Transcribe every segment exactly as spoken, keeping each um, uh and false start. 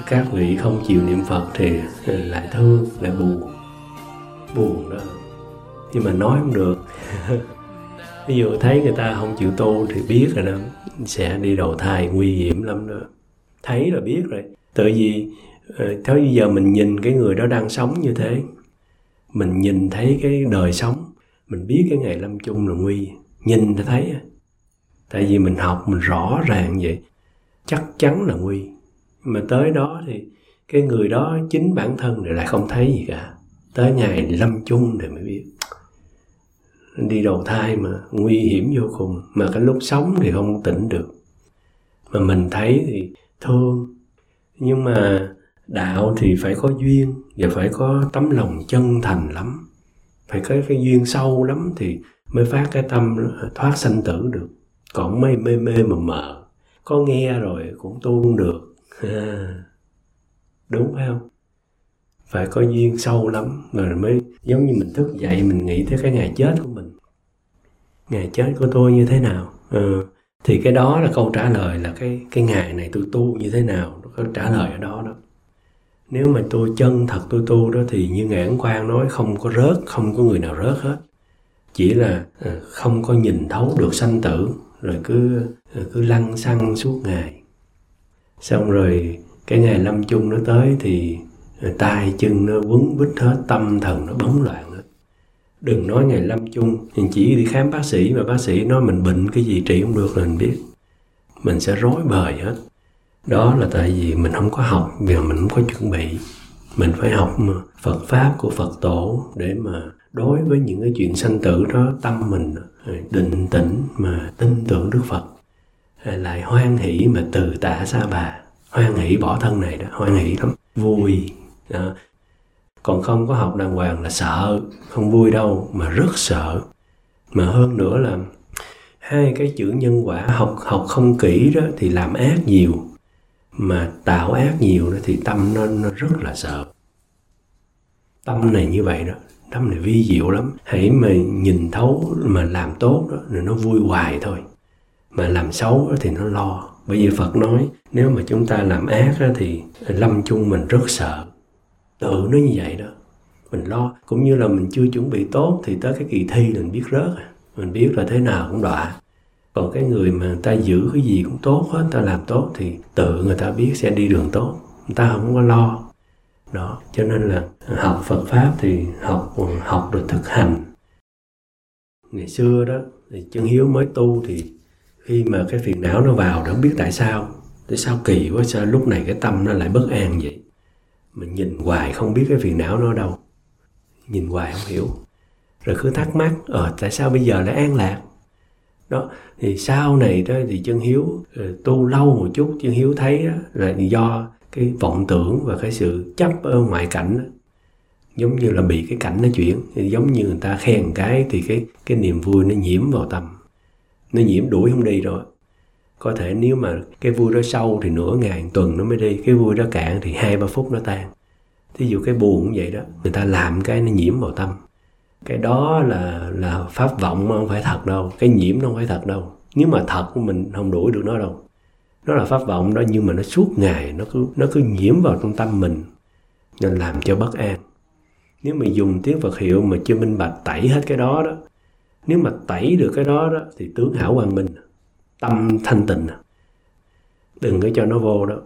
các vị không chịu niệm Phật thì lại thương, lại buồn. Buồn đó. Nhưng mà nói không được. Ví dụ thấy người ta không chịu tu thì biết rồi đó, sẽ đi đầu thai nguy hiểm lắm đó. Thấy là biết rồi. Tại vì thế bây giờ mình nhìn cái người đó đang sống như thế, mình nhìn thấy cái đời sống, mình biết cái ngày lâm chung là nguy. Nhìn thì thấy. Tại vì mình học mình rõ ràng vậy, chắc chắn là nguy. Mà tới đó thì cái người đó chính bản thân thì lại không thấy gì cả. Tới ngày lâm chung thì mới biết. Đi đầu thai mà nguy hiểm vô cùng. Mà cái lúc sống thì không tỉnh được. Mà mình thấy thì thương. Nhưng mà đạo thì phải có duyên và phải có tấm lòng chân thành lắm. Phải có cái duyên sâu lắm thì mới phát cái tâm thoát sanh tử được. Còn mê mê mê mờ mờ, có nghe rồi cũng tu không được. À, đúng phải không? Phải có duyên sâu lắm rồi mới giống như mình thức dậy mình nghĩ tới cái ngày chết của mình. Ngày chết của tôi như thế nào? Ừ, thì cái đó là câu trả lời là cái, cái ngày này tôi tu như thế nào. Nó có trả lời ở đó đó. Nếu mà tôi chân thật tôi tu đó thì như Ngài Ấn Quang nói không có rớt, không có người nào rớt hết. Chỉ là không có nhìn thấu được sanh tử, rồi cứ, cứ lăng xăng suốt ngày. Xong rồi cái ngày lâm chung nó tới thì tay chân nó quấn quýt hết, tâm thần nó bấn loạn hết. Đừng nói ngày lâm chung, mình chỉ đi khám bác sĩ mà bác sĩ nói mình bệnh cái gì trị không được là mình biết. Mình sẽ rối bời hết. Đó là tại vì mình không có học, vì mình không có chuẩn bị. Mình phải học Phật Pháp của Phật Tổ để mà đối với những cái chuyện sanh tử đó, tâm mình định tĩnh mà tin tưởng Đức Phật. Lại hoan hỷ mà từ tạ xa bà. Hoan hỷ bỏ thân này đó, hoan hỷ lắm, vui đó. Còn không có học đàng hoàng là sợ, không vui đâu, mà rất sợ. Mà hơn nữa là hai cái chữ nhân quả, học học không kỹ đó thì làm ác nhiều, mà tạo ác nhiều đó thì tâm nó, nó rất là sợ. Tâm này như vậy đó, tâm này vi diệu lắm. Hãy mà nhìn thấu mà làm tốt đó, rồi nó vui hoài thôi. Mà làm xấu đó thì nó lo. Bởi vì Phật nói nếu mà chúng ta làm ác đó thì lâm chung mình rất sợ. Tự nó như vậy đó. Mình lo, cũng như là mình chưa chuẩn bị tốt thì tới cái kỳ thi là mình biết rớt. Mình biết là thế nào cũng đọa. Còn cái người mà người ta giữ cái gì cũng tốt hết, người ta làm tốt thì tự người ta biết sẽ đi đường tốt. Người ta không có lo. Đó, cho nên là học Phật Pháp thì học học được thực hành. Ngày xưa đó, thì Chân Hiếu mới tu thì khi mà cái phiền não nó vào, nó không biết tại sao. Tại sao kỳ quá, sao lúc này cái tâm nó lại bất an vậy? Mình nhìn hoài không biết cái phiền não nó ở đâu. Nhìn hoài không hiểu. Rồi cứ thắc mắc, ờ tại sao bây giờ lại an lạc? Đó, thì sau này đó thì Chân Hiếu tu lâu một chút, Chân Hiếu thấy đó, là do cái vọng tưởng và cái sự chấp ở ngoại cảnh đó. Giống như là bị cái cảnh nó chuyển, thì giống như người ta khen một cái thì cái, cái niềm vui nó nhiễm vào tâm. Nó nhiễm đuổi không đi rồi. Có thể nếu mà cái vui đó sâu thì nửa ngày, một tuần nó mới đi. Cái vui đó cạn thì hai ba phút nó tan. Thí dụ cái buồn cũng vậy đó. Người ta làm cái nó nhiễm vào tâm. Cái đó là, là pháp vọng mà không phải thật đâu. Cái nhiễm nó không phải thật đâu. Nếu mà thật mình không đuổi được nó đâu. Nó là pháp vọng đó, nhưng mà nó suốt ngày nó cứ, nó cứ nhiễm vào trong tâm mình, nên làm cho bất an. Nếu mà dùng tiếng Phật hiệu mà chưa minh bạch tẩy hết cái đó đó, nếu mà tẩy được cái đó đó thì tướng hảo quang minh, tâm thanh tịnh. Đừng có cho nó vô đó.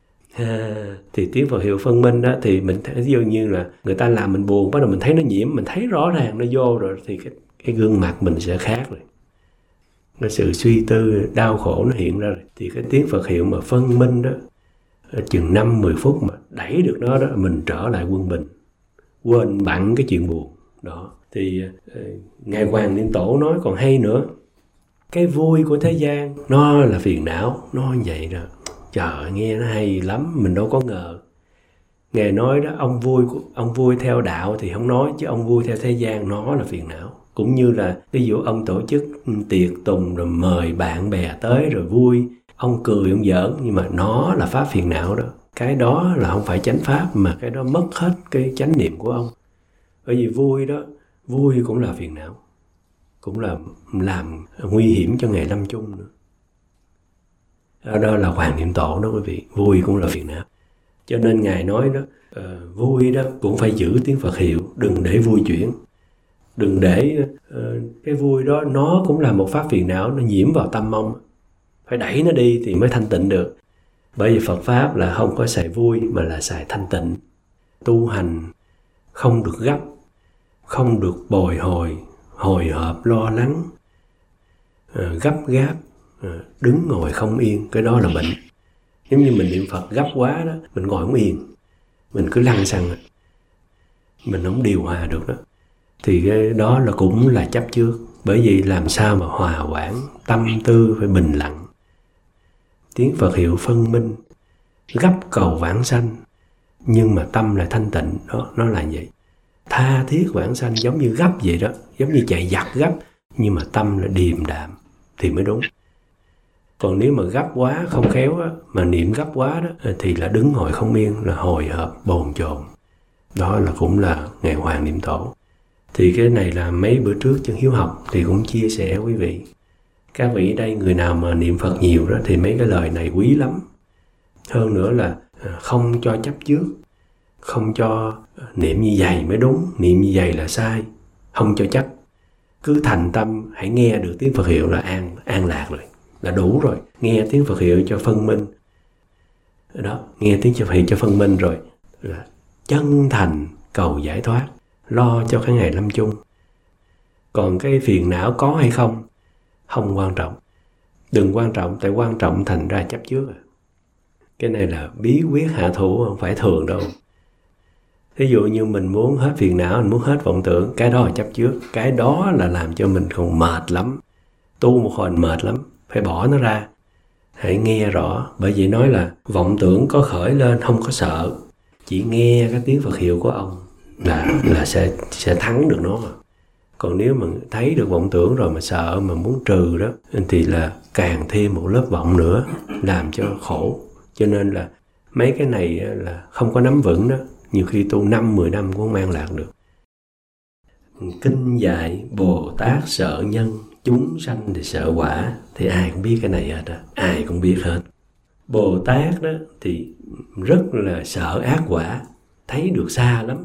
À, thì tiếng Phật hiệu phân minh đó thì mình thấy ví dụ như là người ta làm mình buồn, bắt đầu mình thấy nó nhiễm, mình thấy rõ ràng nó vô rồi thì cái, cái gương mặt mình sẽ khác rồi. Cái sự suy tư, đau khổ nó hiện ra rồi. Thì cái tiếng Phật hiệu mà phân minh đó, chừng năm mười phút mà đẩy được nó đó, mình trở lại quân bình, quên bẵng cái chuyện buồn. Đó, thì Ngài Hoàng Niệm Tổ nói còn hay nữa. Cái vui của thế gian nó là phiền não, nó như vậy rồi. Trời, nghe nó hay lắm, mình đâu có ngờ. Ngài nói đó, ông vui ông vui theo đạo thì không nói, chứ ông vui theo thế gian nó là phiền não. Cũng như là ví dụ ông tổ chức tiệc tùng rồi mời bạn bè tới rồi vui, ông cười ông giỡn, nhưng mà nó là pháp phiền não đó. Cái đó là không phải chánh pháp, mà cái đó mất hết cái chánh niệm của ông. Bởi vì vui đó, vui cũng là phiền não, cũng là làm nguy hiểm cho ngày lâm chung nữa. Đó là Hoàng Niệm Tổ đó quý vị, vui cũng là phiền não. Cho nên Ngài nói đó, uh, vui đó cũng phải giữ tiếng Phật hiệu, đừng để vui chuyển. Đừng để uh, cái vui đó nó cũng là một pháp phiền não, nó nhiễm vào tâm ông. Phải đẩy nó đi thì mới thanh tịnh được. Bởi vì Phật Pháp là không có xài vui mà là xài thanh tịnh. Tu hành không được gấp, không được bồi hồi, hồi hộp, lo lắng, uh, gấp gáp, uh, đứng ngồi không yên. Cái đó là bệnh. Giống như mình niệm Phật gấp quá đó, mình ngồi không yên, mình cứ lăn xăng, mình không điều hòa được đó. Thì cái đó là cũng là chấp trước. Bởi vì làm sao mà hòa quản, tâm tư phải bình lặng. Tiếng Phật hiệu phân minh, gấp cầu vãng sanh, nhưng mà tâm là thanh tịnh. Đó, nó là vậy. Tha thiết vãng sanh giống như gấp vậy đó, giống như chạy giặc gấp, nhưng mà tâm là điềm đạm thì mới đúng. Còn nếu mà gấp quá, không khéo á, mà niệm gấp quá đó, thì là đứng ngồi không yên, là hồi hộp, bồn chồn. Đó là cũng là Ngài Hoàng Niệm Tổ. Thì cái này là mấy bữa trước Chân Hiếu học thì cũng chia sẻ quý vị. Các vị ở đây người nào mà niệm Phật nhiều đó thì mấy cái lời này quý lắm. Hơn nữa là không cho chấp trước, không cho niệm như vậy mới đúng, niệm như vậy là sai, không cho chấp. Cứ thành tâm hãy nghe được tiếng Phật hiệu là an, an lạc rồi, là đủ rồi. Nghe tiếng Phật hiệu cho phân minh. Đó, nghe tiếng Phật hiệu cho phân minh rồi là chân thành cầu giải thoát, lo cho cái ngày lâm chung. Còn cái phiền não có hay không, không quan trọng. Đừng quan trọng, tại quan trọng thành ra chấp trước. Cái này là bí quyết hạ thủ, không phải thường đâu. Ví dụ như mình muốn hết phiền não, mình muốn hết vọng tưởng, cái đó là chấp trước. Cái đó là làm cho mình còn mệt lắm. Tu một hồi mệt lắm, phải bỏ nó ra. Hãy nghe rõ, bởi vì nói là vọng tưởng có khởi lên không có sợ. Chỉ nghe cái tiếng Phật hiệu của ông là là sẽ sẽ thắng được nó. Còn nếu mà thấy được vọng tưởng rồi mà sợ, mà muốn trừ đó, thì là càng thêm một lớp vọng nữa, làm cho khổ. Cho nên là mấy cái này là không có nắm vững đó, nhiều khi tu năm mười năm cũng không an lạc được. Kinh dạy Bồ Tát sợ nhân, chúng sanh thì sợ quả. Thì ai cũng biết cái này hết á, ai cũng biết hết. Bồ Tát đó thì rất là sợ ác quả, thấy được xa lắm.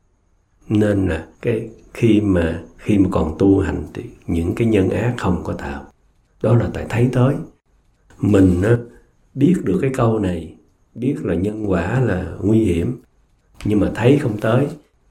Nên là cái khi mà khi mà còn tu hành thì những cái nhân ác không có tạo. Đó là tại thấy tới. Mình á, biết được cái câu này, biết là nhân quả là nguy hiểm, nhưng mà thấy không tới,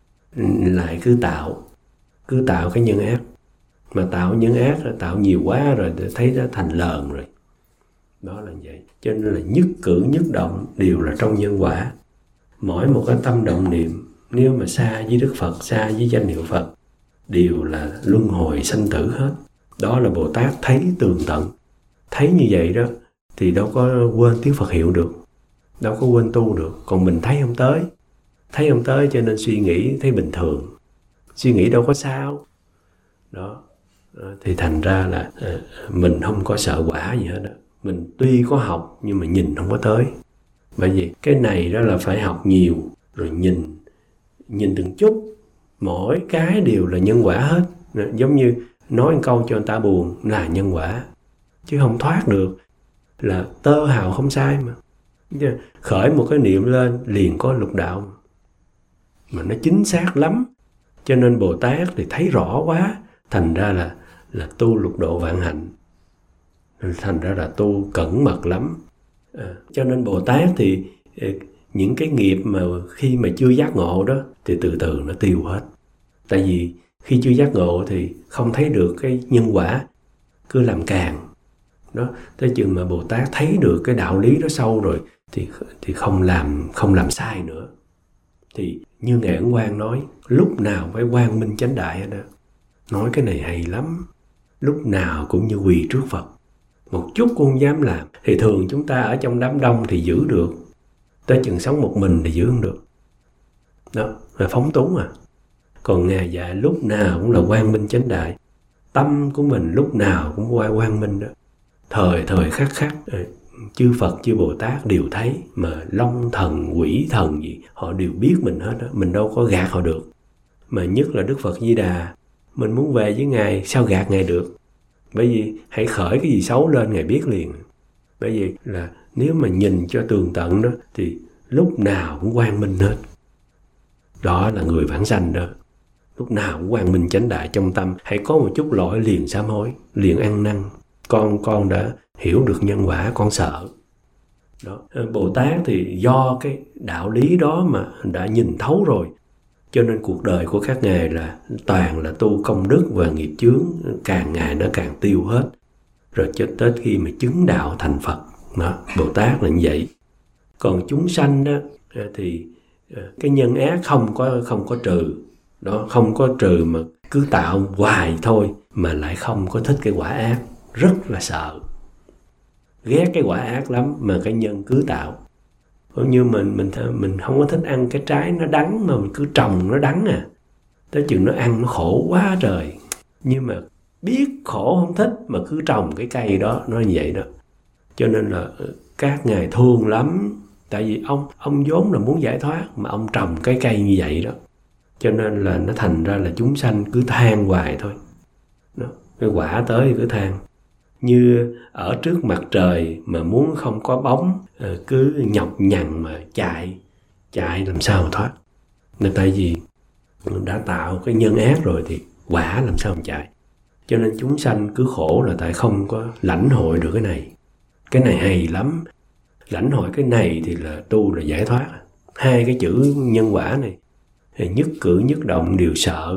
lại cứ tạo, cứ tạo cái nhân ác. Mà tạo nhân ác, tạo nhiều quá rồi thấy nó thành lờn rồi. Đó là vậy. Cho nên là nhất cử nhất động đều là trong nhân quả. Mỗi một cái tâm động niệm, nếu mà xa với Đức Phật, xa với danh hiệu Phật, đều là luân hồi sanh tử hết. Đó là Bồ Tát thấy tường tận. Thấy như vậy đó thì đâu có quên tiếng Phật hiệu được, đâu có quên tu được. Còn mình thấy không tới, thấy không tới cho nên suy nghĩ thấy bình thường, suy nghĩ đâu có sao. Đó, thì thành ra là mình không có sợ quả gì hết đó. Mình tuy có học nhưng mà nhìn không có tới. Bởi vì cái này đó là phải học nhiều, rồi nhìn, nhìn từng chút, mỗi cái đều là nhân quả hết. Giống như nói một câu cho người ta buồn là nhân quả, chứ không thoát được. Là tơ hào không sai mà. Khởi một cái niệm lên liền có lục đạo, mà nó chính xác lắm. Cho nên Bồ Tát thì thấy rõ quá, thành ra là là tu lục độ vạn hạnh, thành ra là tu cẩn mật lắm. À, cho nên Bồ Tát thì những cái nghiệp mà khi mà chưa giác ngộ đó thì từ từ nó tiêu hết. Tại vì khi chưa giác ngộ thì không thấy được cái nhân quả, cứ làm càng. Đó, tới chừng mà Bồ Tát thấy được cái đạo lý đó sâu rồi thì thì không làm không làm sai nữa. Thì như Ngài Ấn Quang nói, lúc nào phải quang minh chánh đại hết đó. Nói cái này hay lắm. Lúc nào cũng như quỳ trước Phật, một chút cũng không dám làm. Thì thường chúng ta ở trong đám đông thì giữ được, tới chừng sống một mình thì giữ không được. Đó, là phóng túng à. Còn Ngài dạy lúc nào cũng là quang minh chánh đại. Tâm của mình lúc nào cũng qua quang minh đó. Thời thời khắc khắc, chư Phật, chư Bồ Tát đều thấy. Mà long thần, quỷ thần gì, họ đều biết mình hết đó. Mình đâu có gạt họ được. Mà nhất là Đức Phật Di Đà, mình muốn về với Ngài, sao gạt Ngài được? Bởi vì hãy khởi cái gì xấu lên, Ngài biết liền. Bởi vì là nếu mà nhìn cho tường tận đó, thì lúc nào cũng quang minh hết. Đó là người vãng sanh đó. Lúc nào cũng quang minh chánh đại trong tâm. Hãy có một chút lỗi liền sám hối, liền ăn năn. Con con đã hiểu được nhân quả, con sợ. Đó. Bồ Tát thì do cái đạo lý đó mà đã nhìn thấu rồi, cho nên cuộc đời của các ngài là toàn là tu công đức và nghiệp chướng, càng ngày nó càng tiêu hết. Rồi cho tới khi mà chứng đạo thành Phật. Đó. Bồ Tát là như vậy. Còn chúng sanh đó thì cái nhân ác không có không có trừ. Đó, không có trừ mà cứ tạo hoài thôi, mà lại không có thích cái quả ác, rất là sợ. Ghét cái quả ác lắm mà cái nhân cứ tạo. Giống như mình mình mình không có thích ăn cái trái nó đắng mà mình cứ trồng nó đắng à. Tới chừng nó ăn nó khổ quá trời. Nhưng mà biết khổ không thích mà cứ trồng cái cây đó, nó như vậy đó. Cho nên là các ngài thương lắm. Tại vì ông ông vốn là muốn giải thoát mà ông trồng cái cây như vậy đó. Cho nên là nó thành ra là chúng sanh cứ than hoài thôi. Đó. Cái quả tới thì cứ than. Như ở trước mặt trời mà muốn không có bóng, cứ nhọc nhằn mà chạy. Chạy làm sao mà thoát. Nên tại vì đã tạo cái nhân ác rồi thì quả làm sao mà chạy. Cho nên chúng sanh cứ khổ là tại không có lãnh hội được cái này. Cái này hay lắm. Lãnh hội cái này thì là tu là giải thoát. Hai cái chữ nhân quả này thì nhất cử nhất động đều sợ.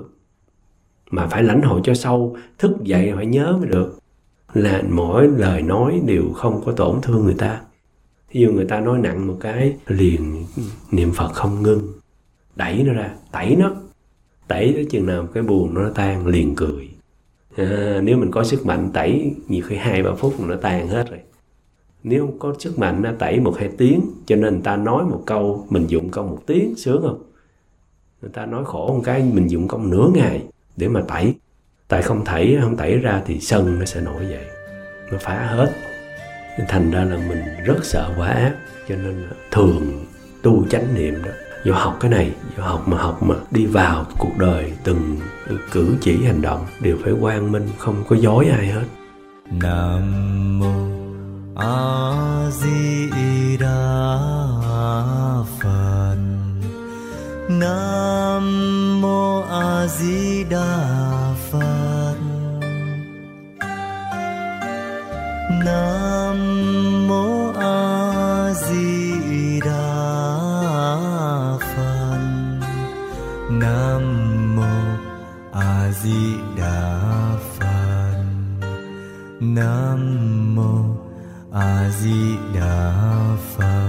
Mà phải lãnh hội cho sâu. Thức dậy phải nhớ mới được. Là mỗi lời nói đều không có tổn thương người ta. Ví dụ người ta nói nặng một cái, liền niệm Phật không ngưng. Đẩy nó ra, tẩy nó. Tẩy tới chừng nào cái buồn nó tan, liền cười. À, nếu mình có sức mạnh tẩy, nhiều khi hai ba phút nó tan hết rồi. Nếu không có sức mạnh nó tẩy một hai tiếng, cho nên người ta nói một câu, mình dụng công một tiếng, sướng không? Người ta nói khổ một cái, mình dụng công nửa ngày để mà tẩy. Tại không tẩy, không tẩy ra thì sân nó sẽ nổi dậy. Nó phá hết. Nên thành ra là mình rất sợ quả ác. Cho nên thường tu chánh niệm đó. Do học cái này, do học mà học mà đi vào cuộc đời, từng cử chỉ hành động đều phải quang minh, không có dối ai hết. Nam mô A Di Đà Phật. Nam mô A Di Đà Phật. Nam mô A Di Đà Phật. Nam mô A Di Đà Phật. Nam mô A Di Đà Phật.